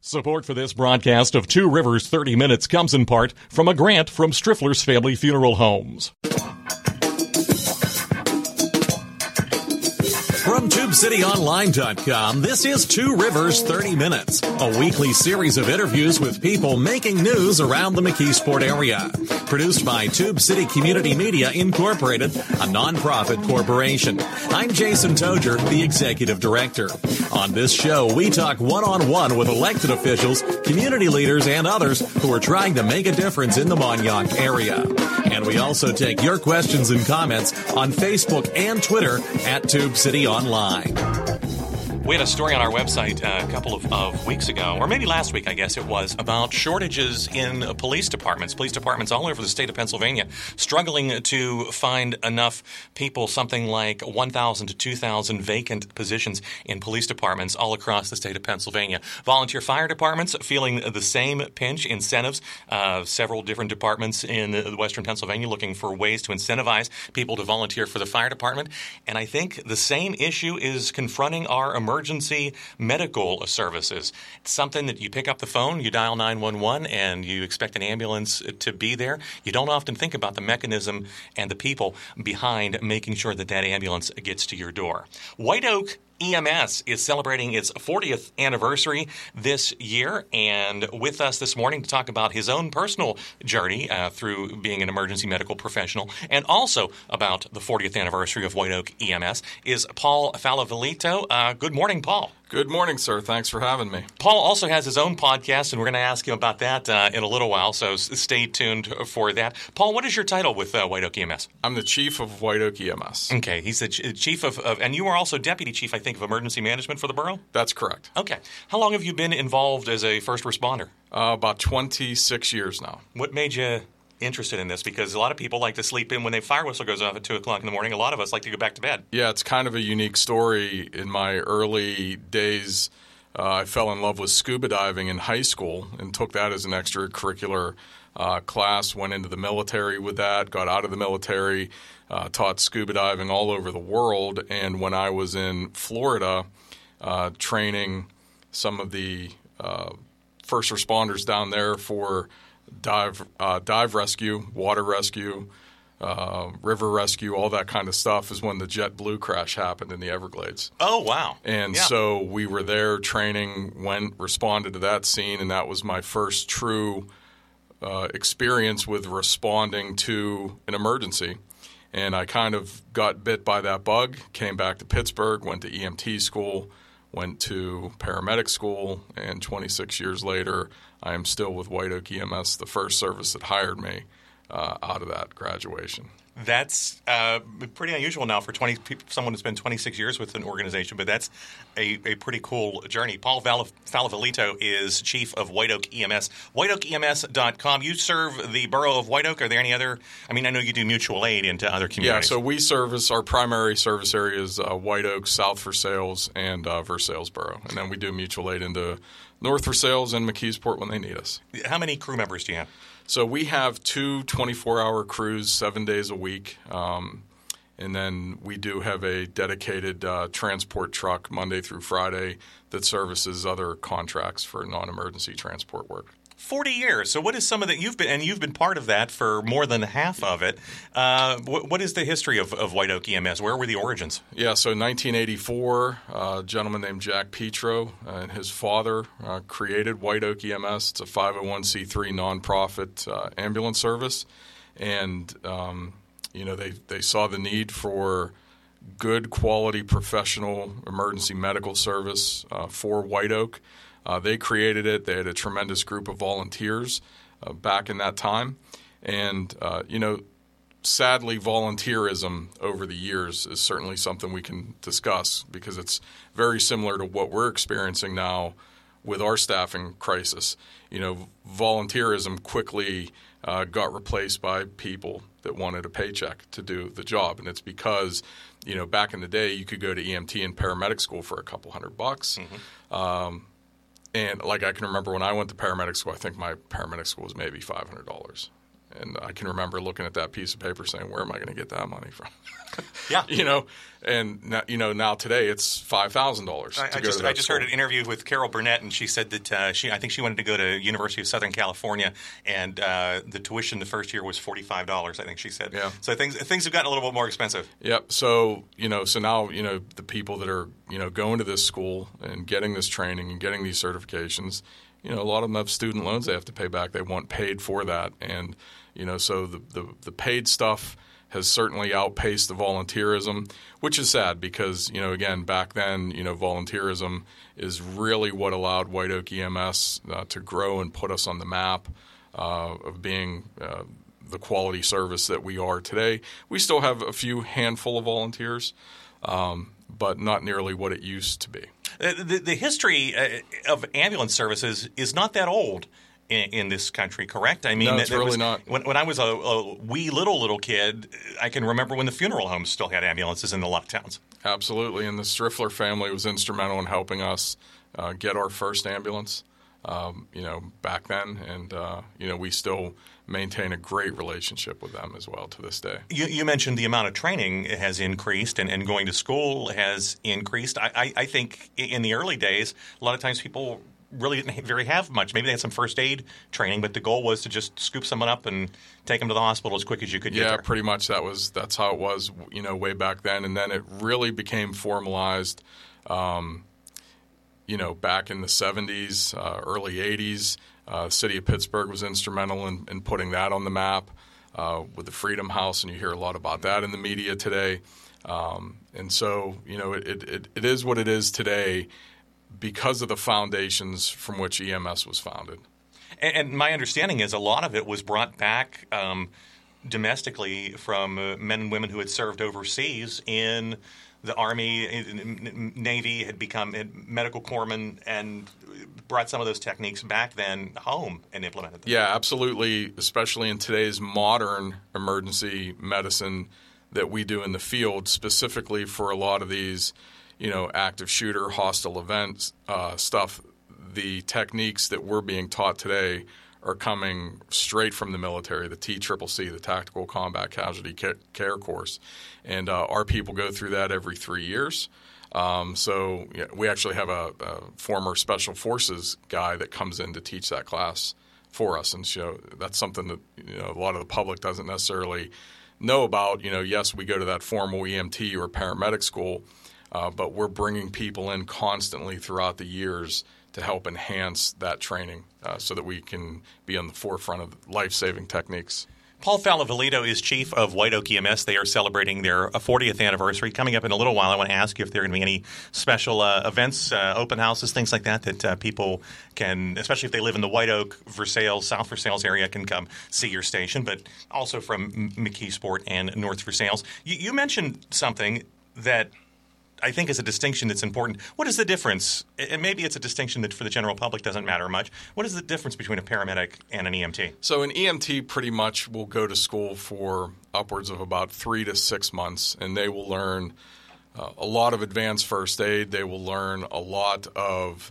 Support for this broadcast of Two Rivers 30 Minutes comes in part from a grant from Striffler's Family Funeral Homes. From TubeCityOnline.com, this is Two Rivers 30 Minutes, a weekly series of interviews with people making news around the McKeesport area. Produced by Tube City Community Media Incorporated, a nonprofit corporation. I'm Jason Toger, the executive director. On this show, we talk one-on-one with elected officials, community leaders, and others who are trying to make a difference in the Mon-Yough area. And we also take your questions and comments on Facebook and Twitter at Tube City Online. We had a story on our website a couple of weeks ago, or maybe last week, I guess it was, about shortages in police departments. Police departments all over the state of Pennsylvania struggling to find enough people, something like 1,000 to 2,000 vacant positions in police departments all across the state of Pennsylvania. Volunteer fire departments feeling the same pinch. Incentives, several different departments in western Pennsylvania looking for ways to incentivize people to volunteer for the fire department. And I think the same issue is confronting our emergency medical services. It's something that you pick up the phone, you dial 911, and you expect an ambulance to be there. You don't often think about the mechanism and the people behind making sure that that ambulance gets to your door. White Oak EMS is celebrating its 40th anniversary this year, and with us this morning to talk about his own personal journey through being an emergency medical professional, and also about the 40th anniversary of White Oak EMS, is Paul Falavolito. Good morning, Paul. Good morning, sir. Thanks for having me. Paul also has his own podcast, and we're going to ask him about that in a little while, so stay tuned for that. Paul, what is your title with White Oak EMS? I'm the chief of White Oak EMS. Okay, he's the chief of, and you are also deputy chief, I think, of emergency management for the borough? That's correct. Okay. How long have you been involved as a first responder? About 26 years now. What made you interested in this? Because a lot of people like to sleep in when the fire whistle goes off at 2 o'clock in the morning. A lot of us like to go back to bed. Yeah, it's kind of a unique story. In my early days, I fell in love with scuba diving in high school and took that as an extracurricular class, went into the military with that, got out of the military, taught scuba diving all over the world. And when I was in Florida training some of the first responders down there for dive rescue, water rescue, river rescue, all that kind of stuff is when the JetBlue crash happened in the Everglades. Oh, wow. And so we were there training, responded to that scene, and that was my first true experience with responding to an emergency. And I kind of got bit by that bug, came back to Pittsburgh, went to EMT school, went to paramedic school, and 26 years later, I am still with White Oak EMS, the first service that hired me out of that graduation. That's pretty unusual now for someone who's been 26 years with an organization, but that's a pretty cool journey. Paul Falavolito is chief of White Oak EMS. WhiteOakEMS.com. You serve the borough of White Oak. Are there any other? I mean, I know you do mutual aid into other communities. Yeah, so we service our primary service areas: White Oak, South Versailles, and Versailles Borough, and then we do mutual aid into North Versailles and McKeesport when they need us. How many crew members do you have? So we have two 24-hour crews 7 days a week, and then we do have a dedicated transport truck Monday through Friday that services other contracts for non-emergency transport work. 40 years. So what is some of that you've been part of that for more than half of it. What is the history of White Oak EMS? Where were the origins? Yeah, so 1984, a gentleman named Jack Petro and his father created White Oak EMS. It's a 501c3 nonprofit ambulance service. And, they saw the need for good quality professional emergency medical service for White Oak. They created it. They had a tremendous group of volunteers back in that time. And, sadly, volunteerism over the years is certainly something we can discuss because it's very similar to what we're experiencing now with our staffing crisis. Volunteerism quickly got replaced by people that wanted a paycheck to do the job. And it's because, back in the day, you could go to EMT and paramedic school for a couple $100. Mm-hmm. And I can remember when I went to paramedic school, I think my paramedic school was maybe $500. And I can remember looking at that piece of paper saying, where am I going to get that money from? Yeah. And now today it's $5,000 I just heard an interview with Carol Burnett, and she said that I think she wanted to go to University of Southern California, and the tuition the first year was $45, I think she said. Yeah. So things have gotten a little bit more expensive. Yep. So now the people that are going to this school and getting this training and getting these certifications, a lot of them have student loans they have to pay back. They want paid for that, and so the paid stuff has certainly outpaced the volunteerism, which is sad because, again, back then, volunteerism is really what allowed White Oak EMS to grow and put us on the map of being the quality service that we are today. We still have a few handful of volunteers, but not nearly what it used to be. The history of ambulance services is not that old in this country, correct? I mean, no, it's really not. When I was a wee little kid, I can remember when the funeral homes still had ambulances in a lot of towns. Absolutely, and the Striffler family was instrumental in helping us get our first ambulance, back then, and we still maintain a great relationship with them as well to this day. You mentioned the amount of training has increased and going to school has increased. I think in the early days, a lot of times people really didn't have much. Maybe they had some first aid training, but the goal was to just scoop someone up and take them to the hospital as quick as you could get there. Yeah, pretty much that's how it was, way back then. And then it really became formalized, back in the 70s, early 80s. The city of Pittsburgh was instrumental in putting that on the map with the Freedom House, and you hear a lot about that in the media today. And so, it is what it is today because of the foundations from which EMS was founded. And my understanding is a lot of it was brought back domestically from men and women who had served overseas in the Army, Navy, had become medical corpsmen and brought some of those techniques back then home and implemented them. Yeah, absolutely, especially in today's modern emergency medicine that we do in the field, specifically for a lot of these active shooter, hostile events stuff. The techniques that we're being taught today are coming straight from the military, the TCCC, the Tactical Combat Casualty Care Course. And our people go through that every 3 years. So we actually have a former Special Forces guy that comes in to teach that class for us. And that's something that a lot of the public doesn't necessarily know about. Yes, we go to that formal EMT or paramedic school, but we're bringing people in constantly throughout the years to help enhance that training so that we can be on the forefront of life-saving techniques. Paul Falavolito is chief of White Oak EMS. They are celebrating their 40th anniversary. Coming up in a little while, I want to ask you if there are going to be any special events, open houses, things like that people can, especially if they live in the White Oak, Versailles, South Versailles area, can come see your station, but also from McKeesport and North Versailles. You mentioned something that I think is a distinction that's important. What is the difference? And maybe it's a distinction that for the general public doesn't matter much. What is the difference between a paramedic and an EMT? So an EMT pretty much will go to school for upwards of about 3 to 6 months, and they will learn a lot of advanced first aid. They will learn a lot of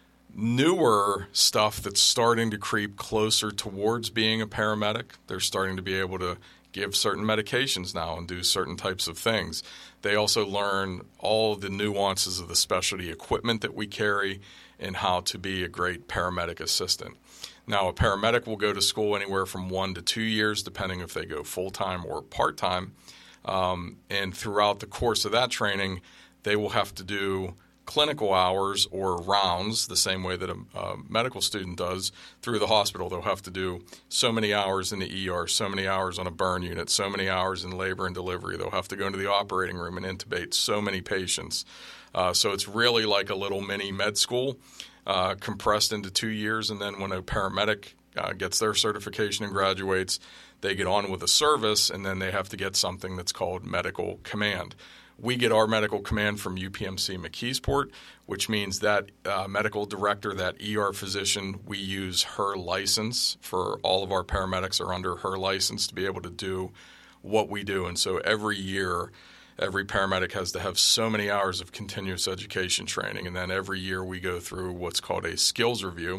newer stuff that's starting to creep closer towards being a paramedic. They're starting to be able to give certain medications now and do certain types of things. They also learn all the nuances of the specialty equipment that we carry and how to be a great paramedic assistant. Now, a paramedic will go to school anywhere from 1 to 2 years, depending if they go full-time or part-time. And throughout the course of that training, they will have to do clinical hours or rounds, the same way that a medical student does through the hospital. They'll have to do so many hours in the ER, so many hours on a burn unit, so many hours in labor and delivery. They'll have to go into the operating room and intubate so many patients. So it's really like a little mini med school compressed into 2 years. And then when a paramedic gets their certification and graduates, they get on with the service, and then they have to get something that's called medical command. We get our medical command from UPMC McKeesport, which means that medical director, that ER physician, we use her license. For all of our paramedics are under her license to be able to do what we do. And so every year, every paramedic has to have so many hours of continuous education training. And then every year we go through what's called a skills review,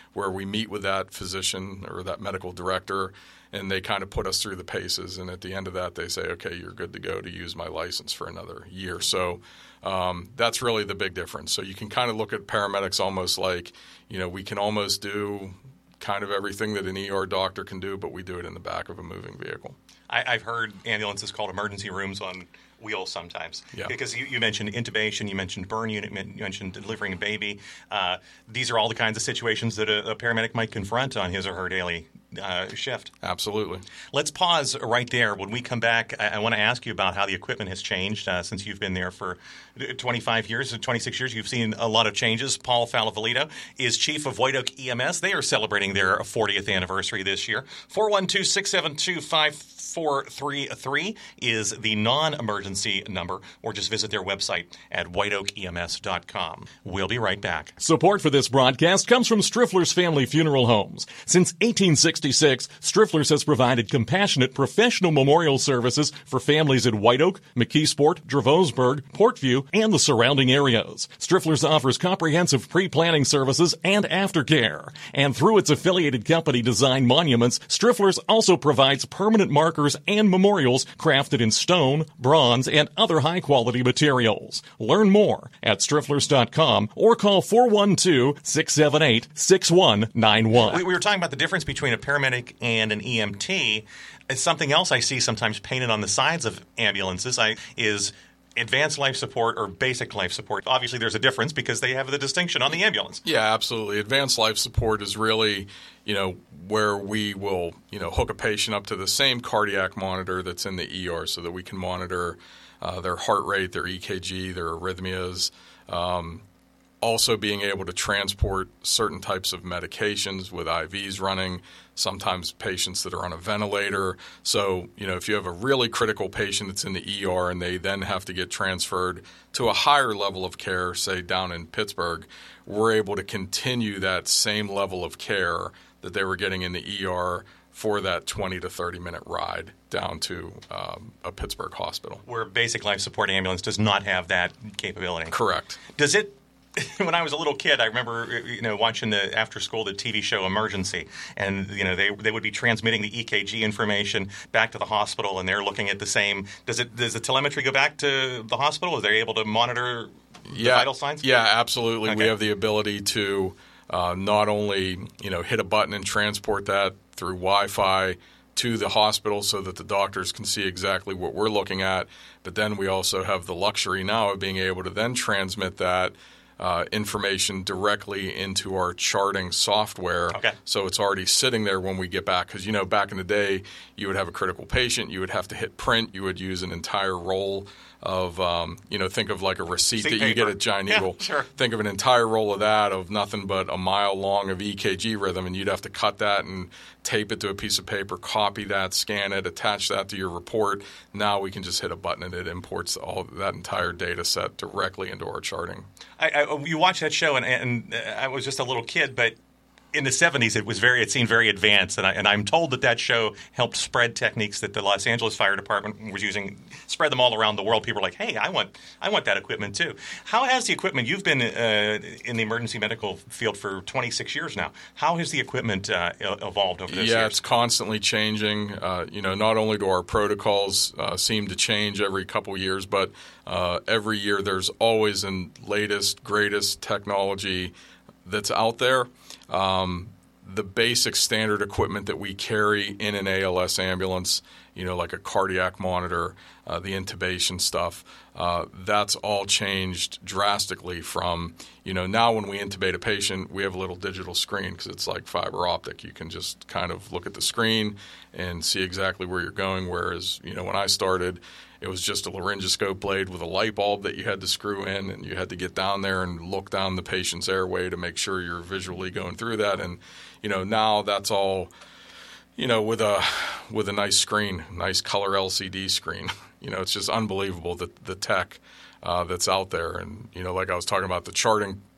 where we meet with that physician or that medical director, and they kind of put us through the paces. And at the end of that, they say, okay, you're good to go to use my license for another year. So that's really the big difference. So you can kind of look at paramedics almost like, we can almost do kind of everything that an ER doctor can do, but we do it in the back of a moving vehicle. I've heard ambulances called emergency rooms on wheels sometimes. Yeah. Because you mentioned intubation, you mentioned burn unit, you mentioned delivering a baby. These are all the kinds of situations that a paramedic might confront on his or her daily shift. Absolutely. Let's pause right there. When we come back, I want to ask you about how the equipment has changed since you've been there for 25 years, 26 years. You've seen a lot of changes. Paul Falavolito is chief of White Oak EMS. They are celebrating their 40th anniversary this year. 412-672-5433 is the non-emergency number, or just visit their website at whiteoakems.com. We'll be right back. Support for this broadcast comes from Striffler's Family Funeral Homes. Since 1866, Striffler's has provided compassionate professional memorial services for families in White Oak, McKeesport, Dravosburg, Portview, and the surrounding areas. Striffler's offers comprehensive pre-planning services and aftercare. And through its affiliated company Design Monuments, Striffler's also provides permanent markers and memorials crafted in stone, bronze, and other high-quality materials. Learn more at strifflers.com or call 412-678-6191. We were talking about the difference between a paramedic and an EMT. It's something else I see sometimes painted on the sides of ambulances is advanced life support or basic life support. Obviously, there's a difference because they have the distinction on the ambulance. Yeah, absolutely. Advanced life support is really, where we will, hook a patient up to the same cardiac monitor that's in the ER so that we can monitor their heart rate, their EKG, their arrhythmias. Also being able to transport certain types of medications with IVs running, sometimes patients that are on a ventilator. So, if you have a really critical patient that's in the ER and they then have to get transferred to a higher level of care, say down in Pittsburgh, we're able to continue that same level of care that they were getting in the ER for that 20 to 30-minute ride down to a Pittsburgh hospital. Where basic life support ambulance does not have that capability. Correct. Does it? When I was a little kid, I remember watching the TV show Emergency, and they would be transmitting the EKG information back to the hospital, and they're looking at the same. Does the telemetry go back to the hospital? Are they able to monitor the vital signs? Yeah, absolutely. Okay. We have the ability to not only hit a button and transport that through Wi-Fi to the hospital so that the doctors can see exactly what we're looking at, but then we also have the luxury now of being able to then transmit that information directly into our charting software. Okay. So it's already sitting there when we get back. Because, back in the day, you would have a critical patient. You would have to hit print. You would use an entire roll of, think of like a receipt that you get at Giant Eagle. Sure. Think of an entire roll of that of nothing but a mile long of EKG rhythm, and you'd have to cut that and tape it to a piece of paper, copy that, scan it, attach that to your report. Now we can just hit a button and it imports all that entire data set directly into our charting. You watch that show, and I was just a little kid, but in the 70s, it seemed very advanced, and I'm told that show helped spread techniques that the Los Angeles Fire Department was using, spread them all around the world. People are like, hey, I want that equipment too. How has the equipment, you've been in the emergency medical field for 26 years now, how has the equipment evolved over those years? Yeah, it's constantly changing. Not only do our protocols seem to change every couple years, but every year there's always the latest, greatest technology that's out there. The basic standard equipment that we carry in an ALS ambulance, like a cardiac monitor, the intubation stuff, that's all changed drastically from, now when we intubate a patient, we have a little digital screen because it's like fiber optic. You can just kind of look at the screen and see exactly where you're going, whereas, when I started, it was just a laryngoscope blade with a light bulb that you had to screw in, and you had to get down there and look down the patient's airway to make sure you're visually going through that. And, now that's all, with a nice screen, nice color LCD screen. It's just unbelievable that the tech that's out there. And, like I was talking about the charting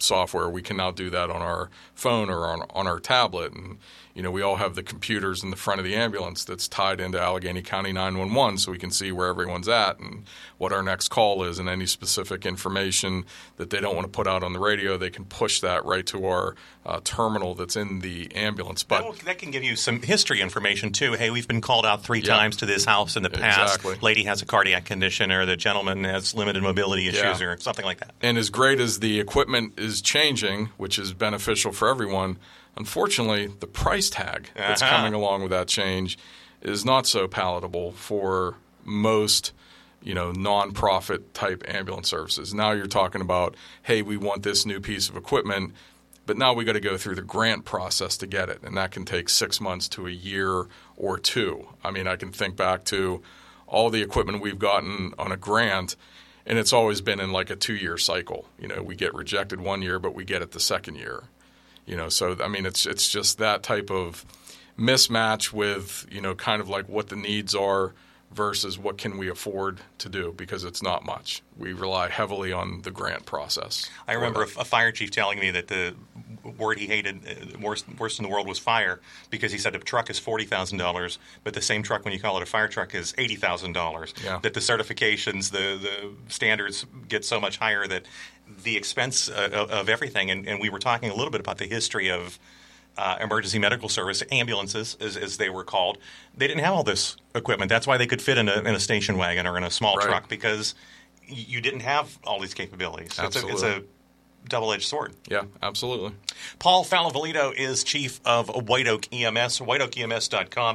software. We can now do that on our phone or on our tablet. And, we all have the computers in the front of the ambulance that's tied into Allegheny County 911, so we can see where everyone's at and what our next call is, and any specific information that they don't want to put out on the radio, they can push that right to our terminal that's in the ambulance. But that can give you some history information, too. Hey, we've been called out 3 times to this house in the past. Exactly. Lady has a cardiac condition, or the gentleman has limited mobility issues, or something like that. And as great as the equipment is changing, which is beneficial for everyone, unfortunately, the price tag that's coming along with that change is not so palatable for most, nonprofit type ambulance services. Now you're talking about, hey, we want this new piece of equipment, but now we got to go through the grant process to get it, and that can take 6 months to a year or 2. I mean, I can think back to all the equipment we've gotten on a grant, and it's always been in like a 2-year cycle. We get rejected 1 year, but we get it the second year. So I mean, it's just that type of mismatch with kind of like what the needs are versus what can we afford to do, because it's not much. We rely heavily on the grant process. I remember a fire chief telling me that the word he hated worst in the world was fire, because he said a truck is $40,000, but the same truck, when you call it a fire truck, is $80,000. Yeah. That the certifications, the standards get so much higher that the expense of everything, and we were talking a little bit about the history of emergency medical service, ambulances as they were called. They didn't have all this equipment. That's why they could fit in a station wagon or in a small truck, because you didn't have all these capabilities. Absolutely. It's a double-edged sword. Yeah, absolutely. Paul Falavolito is chief of White Oak EMS, whiteoakems.com,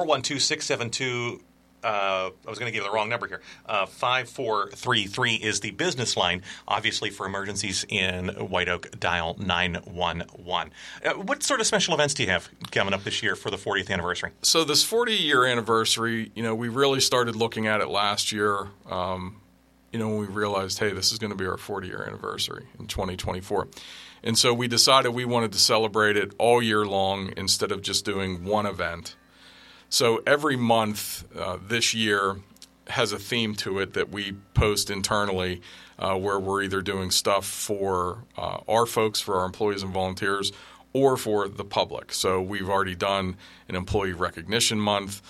412-672 I was going to give the wrong number here. 5433 is the business line. Obviously, for emergencies in White Oak, dial 911. What sort of special events do you have coming up this year for the 40th anniversary? So this 40-year anniversary, we really started looking at it last year. When we realized, hey, this is going to be our 40-year anniversary in 2024. And so we decided we wanted to celebrate it all year long instead of just doing one event. So every month this year has a theme to it that we post internally, where we're either doing stuff for our folks, for our employees and volunteers, or for the public. So we've already done an Employee Recognition Month.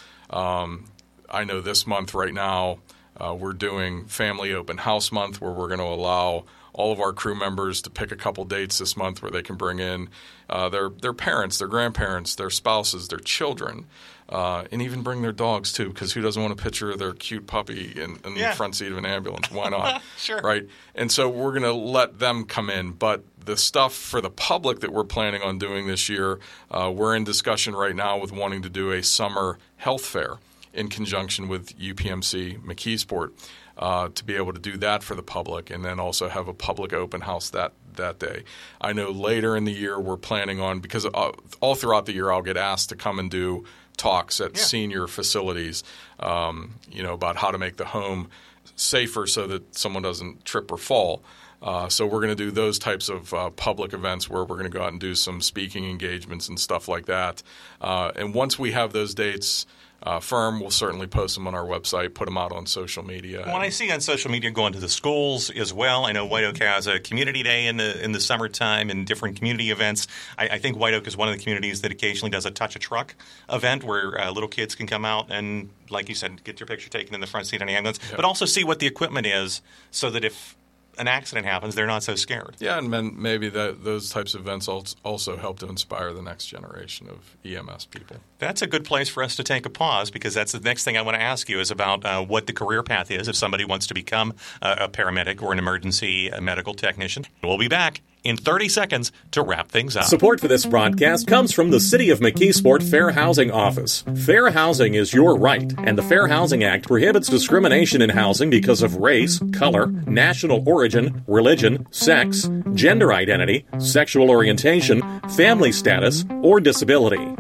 I know this month right now we're doing Family Open House Month, where we're going to allow all of our crew members to pick a couple dates this month where they can bring in their parents, their grandparents, their spouses, their children, and even bring their dogs too, because who doesn't want a picture of their cute puppy in the front seat of an ambulance? Why not? Sure. Right? And so we're going to let them come in. But the stuff for the public that we're planning on doing this year, we're in discussion right now with wanting to do a summer health fair in conjunction with UPMC McKeesport, to be able to do that for the public, and then also have a public open house that day. I know later in the year we're planning on, because all throughout the year I'll get asked to come and do talks at senior facilities, about how to make the home safer so that someone doesn't trip or fall. So we're going to do those types of public events where we're going to go out and do some speaking engagements and stuff like that. And once we have those dates firm, we'll certainly post them on our website, put them out on social media. When I see on social media going to the schools as well, I know White Oak has a community day in the summertime and different community events. I think White Oak is one of the communities that occasionally does a Touch a Truck event where little kids can come out and, like you said, get your picture taken in the front seat of an ambulance, but also see what the equipment is so that if an accident happens, they're not so scared. Yeah, and maybe those types of events also help to inspire the next generation of EMS people. That's a good place for us to take a pause, because that's the next thing I want to ask you is about what the career path is if somebody wants to become a paramedic or an emergency medical technician. We'll be back in 30 seconds to wrap things up. Support for this broadcast comes from the City of McKeesport Fair Housing Office. Fair housing is your right, and the Fair Housing Act prohibits discrimination in housing because of race, color, national origin, religion, sex, gender identity, sexual orientation, family status, or disability.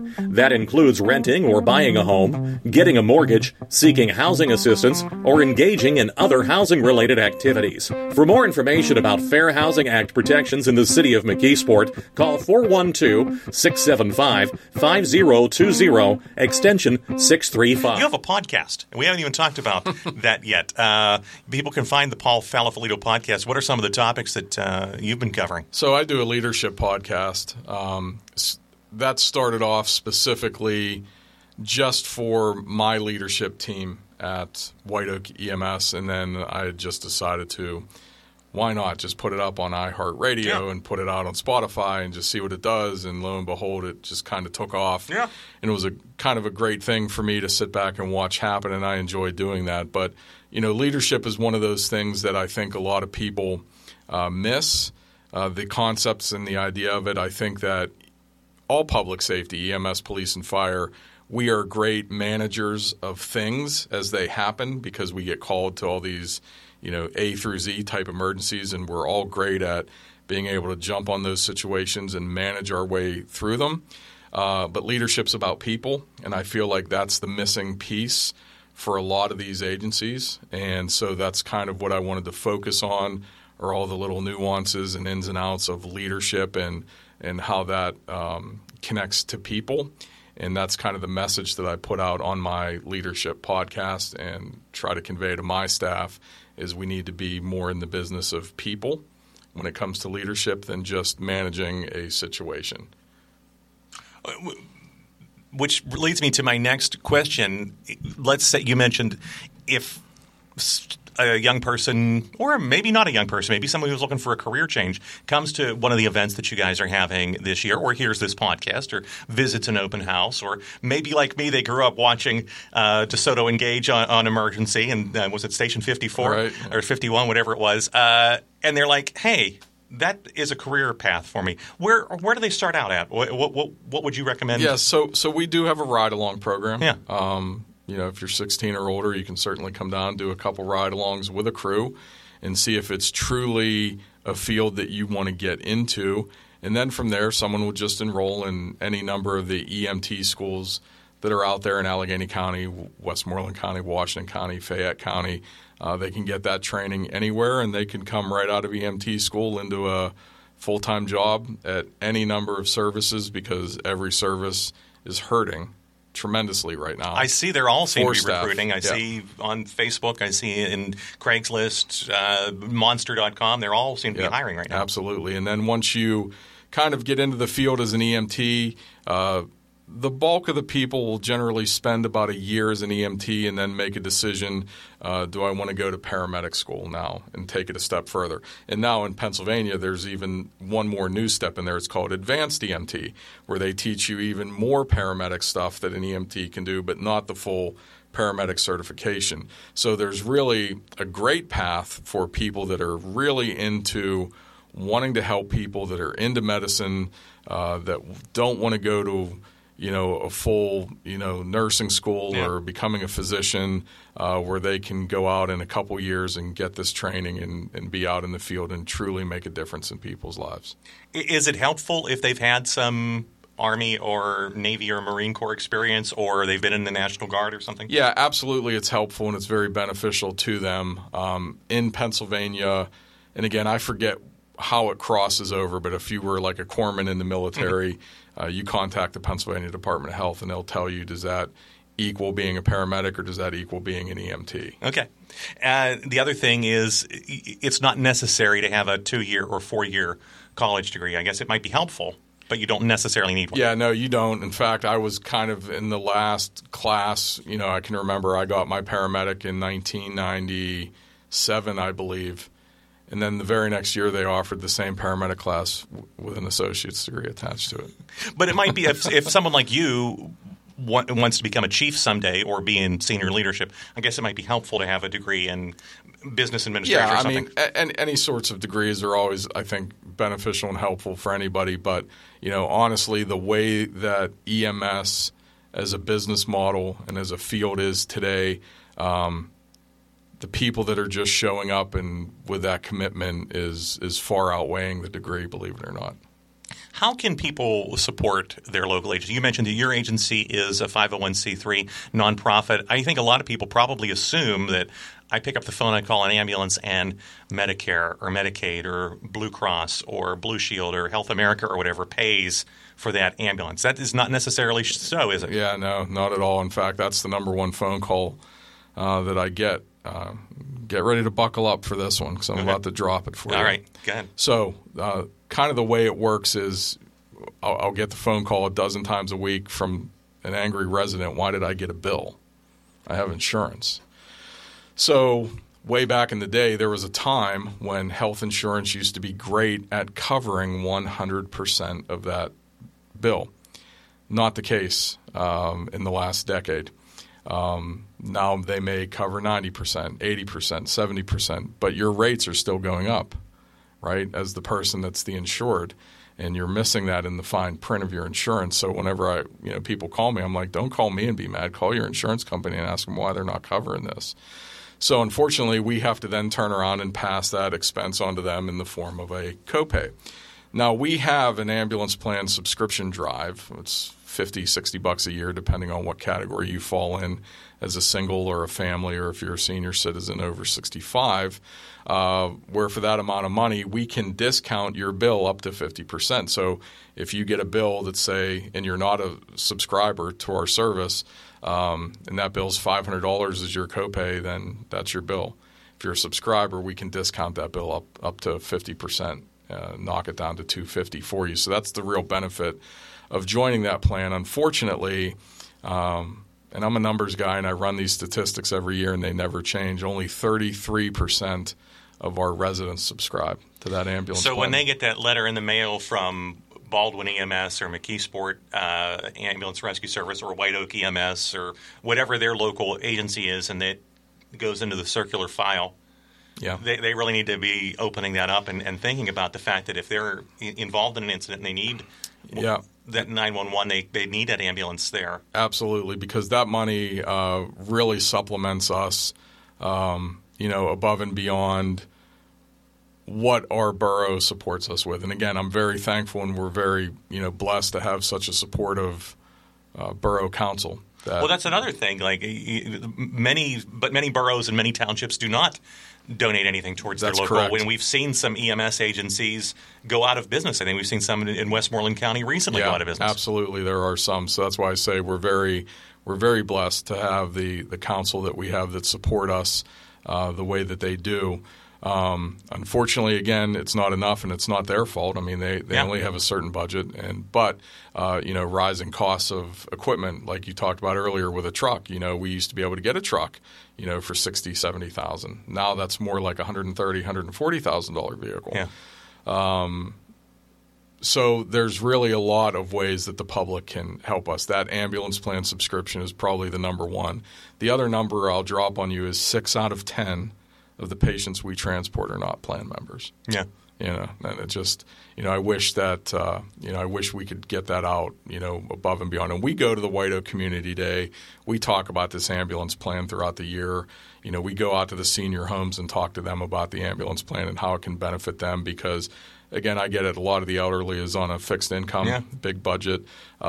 That includes renting or buying a home, getting a mortgage, seeking housing assistance, or engaging in other housing-related activities. For more information about Fair Housing Act protections in the city of McKeesport, call 412-675-5020, extension 635. You have a podcast, and we haven't even talked about that yet. People can find the Paul Falafalito podcast. What are some of the topics that you've been covering? So I do a leadership podcast. That started off specifically just for my leadership team at White Oak EMS, and then I just decided to, why not just put it up on iHeartRadio and put it out on Spotify and just see what it does, and lo and behold, it just kind of took off. Yeah. And it was a kind of a great thing for me to sit back and watch happen, and I enjoy doing that. But, leadership is one of those things that I think a lot of people miss. The concepts and the idea of it. I think that all public safety, EMS, police, and fire, we are great managers of things as they happen because we get called to all these, A through Z type emergencies, and we're all great at being able to jump on those situations and manage our way through them. But leadership's about people, and I feel like that's the missing piece for a lot of these agencies. And so that's kind of what I wanted to focus on, are all the little nuances and ins and outs of leadership and how that connects to people. And that's kind of the message that I put out on my leadership podcast and try to convey to my staff is we need to be more in the business of people when it comes to leadership than just managing a situation. Which leads me to my next question. Let's say you mentioned if a young person, or maybe not a young person, maybe someone who's looking for a career change, comes to one of the events that you guys are having this year, or hears this podcast, or visits an open house, or maybe like me, they grew up watching DeSoto engage on Emergency, and was it Station 54 or 51, whatever it was, and they're like, hey, that is a career path for me. Where do they start out at? What would you recommend? Yeah, so we do have a ride-along program. Yeah. If you're 16 or older, you can certainly come down and do a couple ride-alongs with a crew and see if it's truly a field that you want to get into. And then from there, someone will just enroll in any number of the EMT schools that are out there in Allegheny County, Westmoreland County, Washington County, Fayette County. They can get that training anywhere, and they can come right out of EMT school into a full-time job at any number of services because every service is hurting tremendously right now. I see they're all seem to be recruiting. I see on Facebook, I see in Craigslist, Monster.com, they're all seem to be hiring right now. Absolutely. And then once you kind of get into the field as an EMT, the bulk of the people will generally spend about a year as an EMT and then make a decision, do I want to go to paramedic school now and take it a step further? And now in Pennsylvania, there's even one more new step in there. It's called advanced EMT, where they teach you even more paramedic stuff that an EMT can do, but not the full paramedic certification. So there's really a great path for people that are really into wanting to help people, that are into medicine, that don't want to go to a full, nursing school or becoming a physician, where they can go out in a couple years and get this training and be out in the field and truly make a difference in people's lives. Is it helpful if they've had some Army or Navy or Marine Corps experience, or they've been in the National Guard or something? Yeah, absolutely. It's helpful and it's very beneficial to them. In Pennsylvania, and again, I forget how it crosses over, but if you were like a corpsman in the military, you contact the Pennsylvania Department of Health, and they'll tell you, does that equal being a paramedic or does that equal being an EMT? Okay. The other thing is it's not necessary to have a 2-year or 4-year college degree. I guess it might be helpful, but you don't necessarily need one. Yeah, no, you don't. In fact, I was kind of in the last class. I can remember I got my paramedic in 1997, I believe. And then the very next year, they offered the same paramedic class with an associate's degree attached to it. But it might be if someone like you wants to become a chief someday or be in senior leadership, I guess it might be helpful to have a degree in business administration or something. Yeah, I mean, any sorts of degrees are always, I think, beneficial and helpful for anybody. But, honestly, the way that EMS as a business model and as a field is today, the people that are just showing up and with that commitment is far outweighing the degree, believe it or not. How can people support their local agency? You mentioned that your agency is a 501c3 nonprofit. I think a lot of people probably assume that I pick up the phone, I call an ambulance, and Medicare or Medicaid or Blue Cross or Blue Shield or Health America or whatever pays for that ambulance. That is not necessarily so, is it? Yeah, no, not at all. In fact, that's the number one phone call that I get. Get ready to buckle up for this one because I'm about to drop it for you. All right, go ahead. So kind of the way it works is I'll get the phone call a dozen times a week from an angry resident. Why did I get a bill? I have insurance. So way back in the day, there was a time when health insurance used to be great at covering 100% of that bill. Not the case in the last decade. Now they may cover 90%, 80%, 70%, but your rates are still going up, right, as the person that's the insured, and you're missing that in the fine print of your insurance. So whenever people call me, I'm like, don't call me and be mad. Call your insurance company and ask them why they're not covering this. So unfortunately, we have to then turn around and pass that expense onto them in the form of a copay. Now, we have an ambulance plan subscription drive. It's $50, $60 a year, depending on what category you fall in as a single or a family, or if you're a senior citizen over 65, where for that amount of money, we can discount your bill up to 50%. So if you get a bill that say, and you're not a subscriber to our service, and that bill's $500 is your copay, then that's your bill. If you're a subscriber, we can discount that bill up to 50%, knock it down to $250 for you. So that's the real benefit of joining that plan. Unfortunately, and I'm a numbers guy and I run these statistics every year and they never change, only 33% of our residents subscribe to that ambulance plan. So when they get that letter in the mail from Baldwin EMS or McKeesport Ambulance Rescue Service or White Oak EMS or whatever their local agency is, and that goes into the circular file, they really need to be opening that up and thinking about the fact that if they're involved in an incident and they need that 911, they need that ambulance there. Absolutely, because that money really supplements us, above and beyond what our borough supports us with. And again, I'm very thankful and we're very, blessed to have such a supportive borough council. Well, that's another thing. Like many boroughs and many townships do not donate anything towards their local. Correct. When we've seen some EMS agencies go out of business. I think we've seen some in Westmoreland County recently go out of business. Absolutely, there are some. So that's why I say we're very blessed to have the council that we have that support us the way that they do. Unfortunately, again, it's not enough, and it's not their fault. I mean, they only have a certain budget, but rising costs of equipment, like you talked about earlier with a truck. We used to be able to get a truck, for $60,000, $70,000. Now that's more like $130,000, $140,000 vehicle. Yeah. So there's really a lot of ways that the public can help us. That ambulance plan subscription is probably the number one. The other number I'll drop on you is 6 out of 10 of the patients we transport are not plan members. Yeah. And it just, I wish that, I wish we could get that out, above and beyond. And we go to the White Oak Community Day. We talk about this ambulance plan throughout the year. We go out to the senior homes and talk to them about the ambulance plan and how it can benefit them because, again, I get it. A lot of the elderly is on a fixed income, big budget.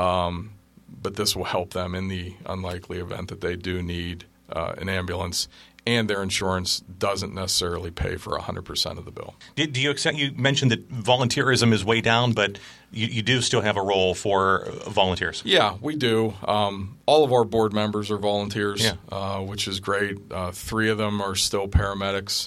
But this will help them in the unlikely event that they do need an ambulance. And their insurance doesn't necessarily pay for 100% of the bill. Do you accept? You mentioned that volunteerism is way down, but you do still have a role for volunteers. Yeah, we do. All of our board members are volunteers, which is great. 3 of them are still paramedics.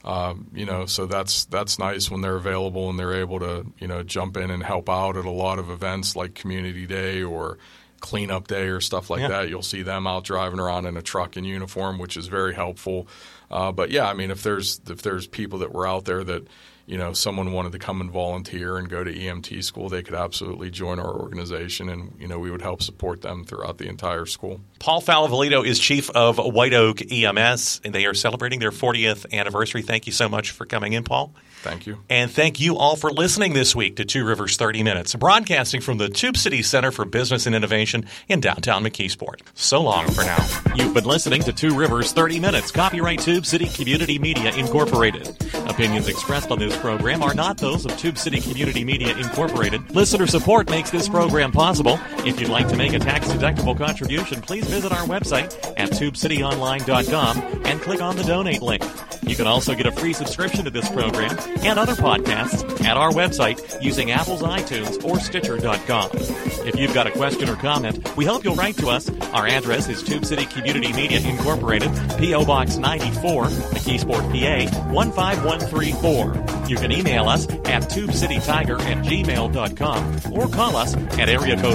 So that's nice when they're available and they're able to jump in and help out at a lot of events like Community Day or cleanup day or stuff like that. You'll see them out driving around in a truck in uniform, which is very helpful. But if there's people that were out there that someone wanted to come and volunteer and go to EMT school, they could absolutely join our organization, and we would help support them throughout the entire school. Paul Falavolito is chief of White Oak EMS, and they are celebrating their 40th anniversary. Thank you so much for coming in, Paul. Thank you. And thank you all for listening this week to Two Rivers 30 Minutes, broadcasting from the Tube City Center for Business and Innovation in downtown McKeesport. So long for now. You've been listening to Two Rivers 30 Minutes, copyright Tube City Community Media Incorporated. Opinions expressed on this program are not those of Tube City Community Media Incorporated. Listener support makes this program possible. If you'd like to make a tax-deductible contribution, please visit our website at tubecityonline.com and click on the donate link. You can also get a free subscription to this program and other podcasts at our website using Apple's iTunes or Stitcher.com. If you've got a question or comment, we hope you'll write to us. Our address is Tube City Community Media Incorporated, P.O. Box 94, McKeesport, PA 15134. You can email us at tubecitytiger@gmail.com or call us at area code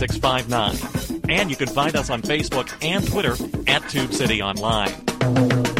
412-614-9659. And you can find us on Facebook and Twitter at Tube City Online.